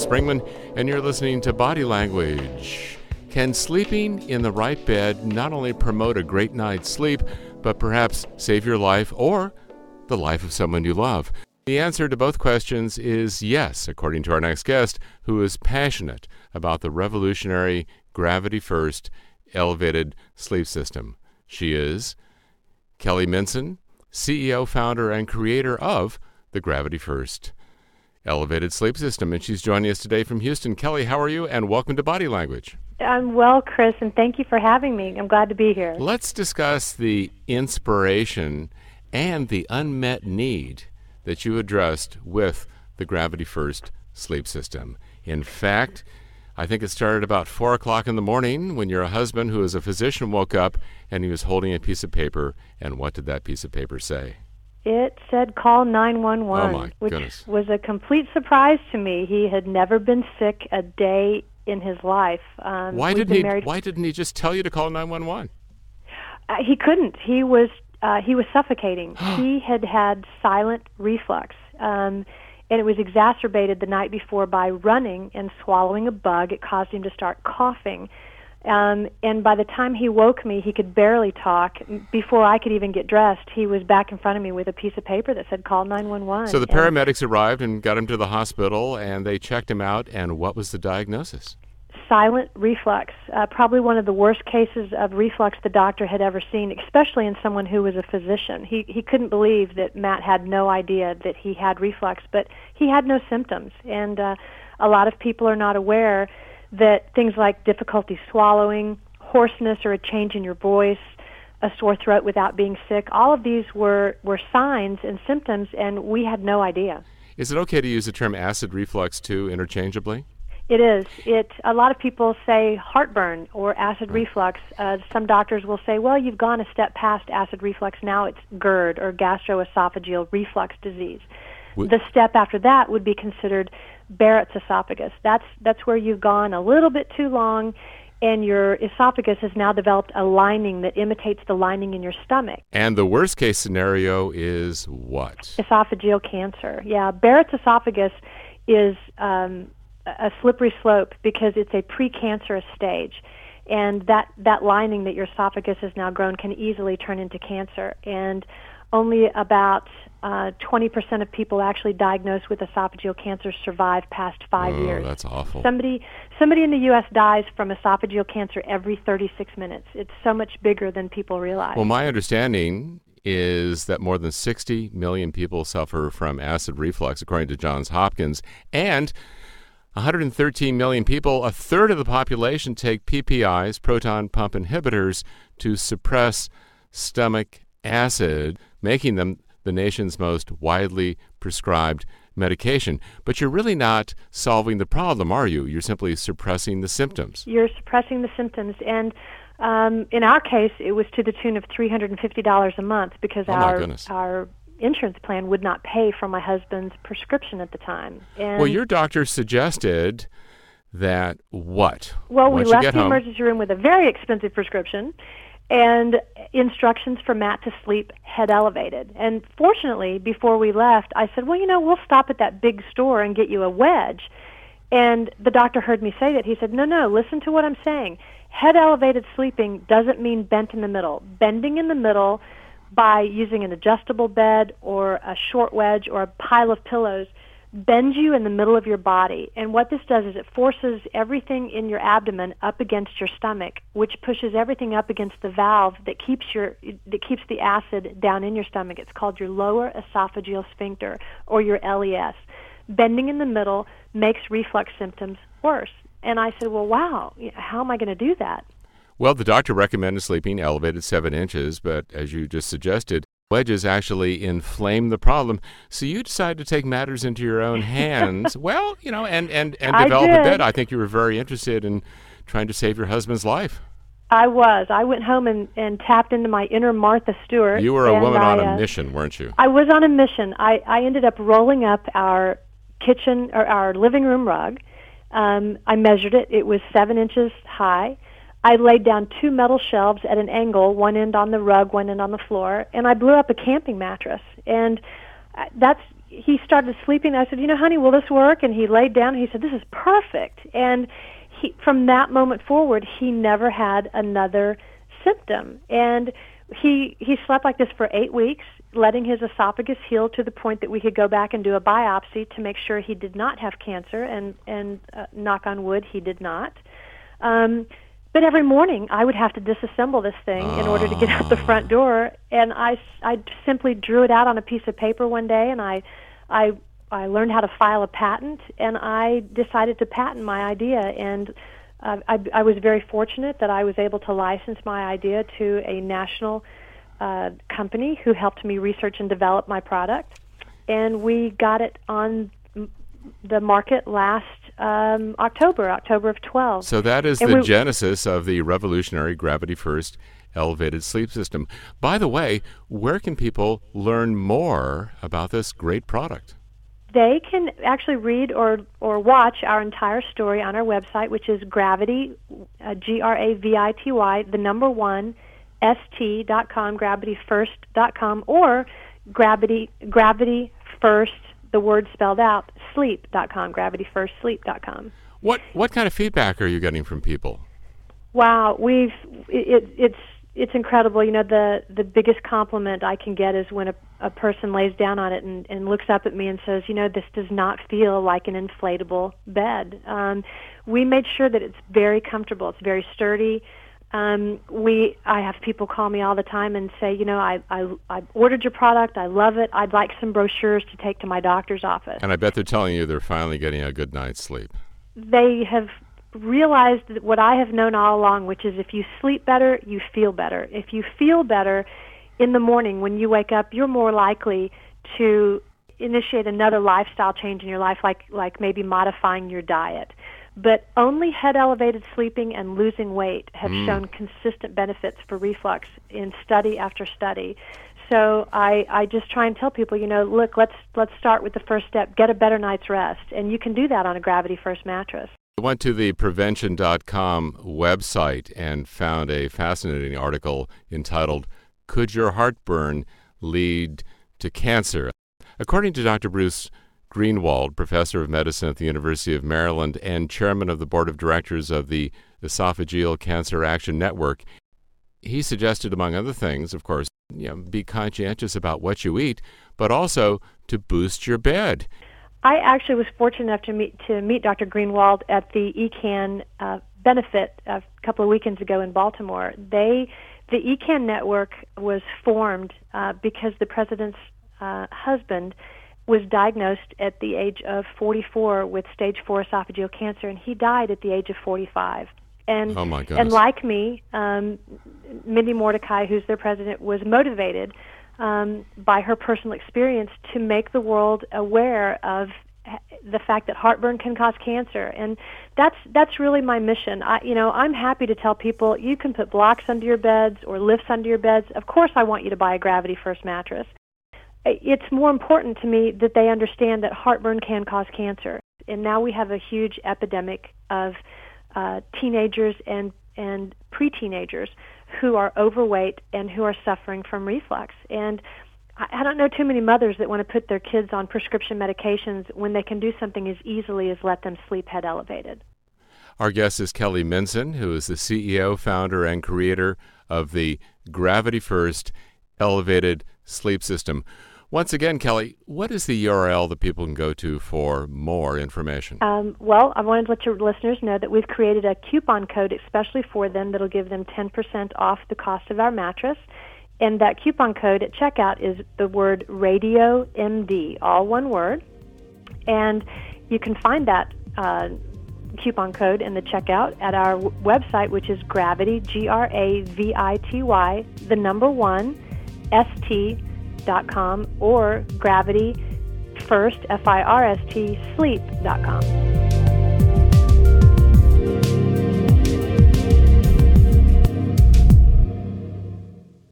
Springman, and you're listening to Body Language. Can sleeping in the right bed not only promote a great night's sleep, but perhaps save your life or the life of someone you love? The answer to both questions is yes, according to our next guest, who is passionate about the revolutionary gravity-first elevated sleep system. She is Kelly Minson, CEO, founder, and creator of the Gravity First Elevated Sleep System. And she's joining us today from Houston. Kelly, how are you? And welcome to Body Language. I'm well, Chris, and thank you for having me. I'm glad to be here. Let's discuss the inspiration and the unmet need that you addressed with the Gravity First Sleep System. In fact, I think it started about 4 o'clock in the morning when your husband, who is a physician, woke up and he was holding a piece of paper. And what did that piece of paper say? It said call 911, oh my goodness, which was a complete surprise to me. He had never been sick a day in his life. Why didn't he just tell you to call 911? He couldn't. He was suffocating. He had silent reflux. And it was exacerbated the night before by running and swallowing a bug. It caused him to start coughing. And by the time he woke me, he could barely talk. Before I could even get dressed, he was back in front of me with a piece of paper that said, call 911. So the paramedics arrived and got him to the hospital, and they checked him out. And what was the diagnosis? Silent reflux, probably one of the worst cases of reflux the doctor had ever seen, especially in someone who was a physician. He couldn't believe that Matt had no idea that he had reflux, but he had no symptoms. And a lot of people are not aware that things like difficulty swallowing, hoarseness or a change in your voice, a sore throat without being sick, all of these were signs and symptoms, and we had no idea. Is it okay to use the term acid reflux too interchangeably? It is. A lot of people say heartburn or acid reflux. Some doctors will say, well, you've gone a step past acid reflux. Now it's GERD or gastroesophageal reflux disease. The step after that would be considered Barrett's esophagus. That's where you've gone a little bit too long, and your esophagus has now developed a lining that imitates the lining in your stomach. And the worst case scenario is what? Esophageal cancer. Yeah, Barrett's esophagus is a slippery slope because it's a precancerous stage, and that lining that your esophagus has now grown can easily turn into cancer. And only about 20% of people actually diagnosed with esophageal cancer survive past 5 years. That's awful. Somebody in the U.S. dies from esophageal cancer every 36 minutes. It's so much bigger than people realize. Well, my understanding is that more than 60 million people suffer from acid reflux, according to Johns Hopkins, and 113 million people, a third of the population, take PPIs, proton pump inhibitors, to suppress stomach acid, making them the nation's most widely prescribed medication. But you're really not solving the problem, are you? You're simply suppressing the symptoms. You're suppressing the symptoms, and in our case, it was to the tune of $350 a month because our insurance plan would not pay for my husband's prescription at the time. And well, your doctor suggested that what? Well, we left the emergency room with a very expensive prescription and instructions for Matt to sleep head elevated. And fortunately, before we left, I said, well, we'll stop at that big store and get you a wedge. And the doctor heard me say that. He said, no, listen to what I'm saying. Head elevated sleeping doesn't mean bent in the middle. Bending in the middle by using an adjustable bed or a short wedge or a pile of pillows bends you in the middle of your body. And what this does is it forces everything in your abdomen up against your stomach, which pushes everything up against the valve that keeps the acid down in your stomach. It's called your lower esophageal sphincter, or your LES. Bending in the middle makes reflux symptoms worse. And I said, well, wow, how am I going to do that? Well, the doctor recommended sleeping elevated 7 inches, but as you just suggested, wedges actually inflame the problem. So you decided to take matters into your own hands. Well, and develop a bed. I think you were very interested in trying to save your husband's life. I was. I went home and tapped into my inner Martha Stewart. You were a woman on a mission, weren't you? I was on a mission. I ended up rolling up our kitchen or our living room rug. I measured it. It was 7 inches high. I laid down 2 metal shelves at an angle, one end on the rug, one end on the floor, and I blew up a camping mattress. And that's he started sleeping. I said, honey, will this work? And he laid down and he said, this is perfect. And from that moment forward, he never had another symptom. And he slept like this for 8 weeks, letting his esophagus heal to the point that we could go back and do a biopsy to make sure he did not have cancer, and knock on wood, he did not. But every morning I would have to disassemble this thing in order to get out the front door, and I simply drew it out on a piece of paper one day, and I learned how to file a patent, and I decided to patent my idea, and I was very fortunate that I was able to license my idea to a national company who helped me research and develop my product, and we got it on the market last October of 12. So that is the genesis of the revolutionary Gravity First elevated sleep system. By the way, where can people learn more about this great product? They can actually read or watch our entire story on our website, which is Gravity, Gravity, the number 1, st.com, gravityfirst.com, or Gravity First, the word spelled out, sleep.com, gravityfirstsleep.com. What kind of feedback are you getting from people? Wow, it's incredible. The biggest compliment I can get is when a person lays down on it and looks up at me and says, this does not feel like an inflatable bed. We made sure that it's very comfortable. It's very sturdy. I have people call me all the time and say, I ordered your product. I love it. I'd like some brochures to take to my doctor's office. And I bet they're telling you they're finally getting a good night's sleep. They have realized that what I have known all along, which is if you sleep better, you feel better. If you feel better in the morning when you wake up, you're more likely to initiate another lifestyle change in your life, like maybe modifying your diet. But only head-elevated sleeping and losing weight have shown consistent benefits for reflux in study after study. So I just try and tell people, look, let's start with the first step, get a better night's rest, and you can do that on a Gravity First mattress. I went to the prevention.com website and found a fascinating article entitled, Could Your Heartburn Lead to Cancer? According to Dr. Bruce Greenwald, professor of medicine at the University of Maryland and chairman of the board of directors of the Esophageal Cancer Action Network, he suggested, among other things, of course, be conscientious about what you eat, but also to boost your bed. I actually was fortunate enough to meet Dr. Greenwald at the ECAN benefit a couple of weekends ago in Baltimore. The ECAN network was formed because the president's husband was diagnosed at the age of 44 with stage 4 esophageal cancer, and he died at the age of 45. And, oh my goodness. And like me, Mindy Mordecai, who's their president, was motivated by her personal experience to make the world aware of the fact that heartburn can cause cancer, and that's really my mission. I'm happy to tell people you can put blocks under your beds or lifts under your beds. Of course, I want you to buy a Gravity First mattress. It's more important to me that they understand that heartburn can cause cancer, and now we have a huge epidemic of teenagers and pre-teenagers who are overweight and who are suffering from reflux. And I don't know too many mothers that want to put their kids on prescription medications when they can do something as easily as let them sleep head elevated. Our guest is Kelly Minson, who is the CEO, founder, and creator of the Gravity First elevated sleep system. Once again, Kelly, what is the URL that people can go to for more information? Well, I wanted to let your listeners know that we've created a coupon code especially for them that'll give them 10% off the cost of our mattress. And that coupon code at checkout is the word Radio MD, all one word. And you can find that coupon code in the checkout at our website, which is Gravity, Gravity, the number 1, st.com, or Gravity First, FIRST, sleep.com.